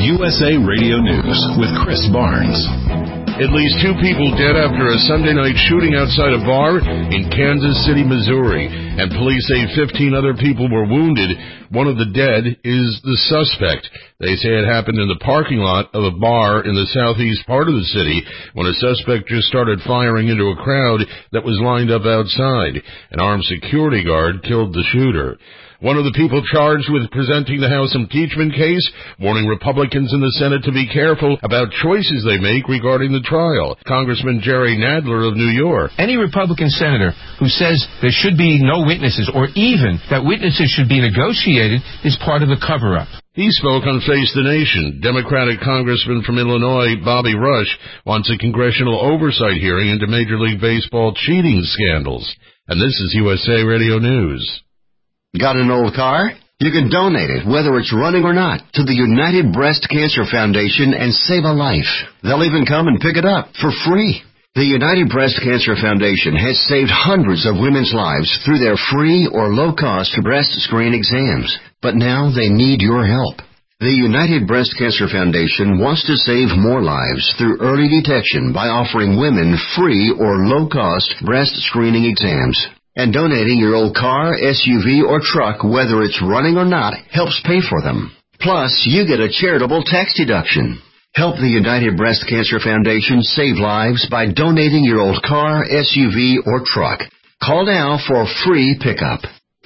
USA Radio News with Chris Barnes. At least 2 people dead after a Sunday night shooting outside a bar in Kansas City, Missouri, and police say 15 other people were wounded. One of the dead is the suspect. They say it happened in the parking lot of a bar in the southeast part of the city when a suspect just started firing into a crowd that was lined up outside. An armed security guard killed the shooter. One of the people charged with presenting the House impeachment case, warning Republicans in the Senate to be careful about choices they make regarding the trial. Congressman Jerry Nadler of New York. Any Republican senator who says there should be no witnesses, or even that witnesses should be negotiated, is part of the cover-up. He spoke on Face the Nation. Democratic Congressman from Illinois, Bobby Rush, wants a congressional oversight hearing into Major League Baseball cheating scandals. And this is USA Radio News. Got an old car? You can donate it, whether it's running or not, to the United Breast Cancer Foundation and save a life. They'll even come and pick it up for free. The United Breast Cancer Foundation has saved hundreds of women's lives through their free or low-cost breast screen exams. But now they need your help. The United Breast Cancer Foundation wants to save more lives through early detection by offering women free or low-cost breast screening exams. And donating your old car, SUV, or truck, whether it's running or not, helps pay for them. Plus, you get a charitable tax deduction. Help the United Breast Cancer Foundation save lives by donating your old car, SUV, or truck. Call now for a free pickup.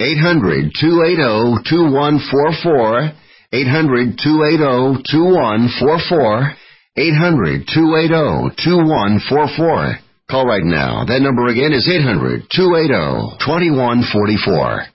800-280-2144. 800-280-2144. 800-280-2144. Call right now. That number again is 800-280-2144.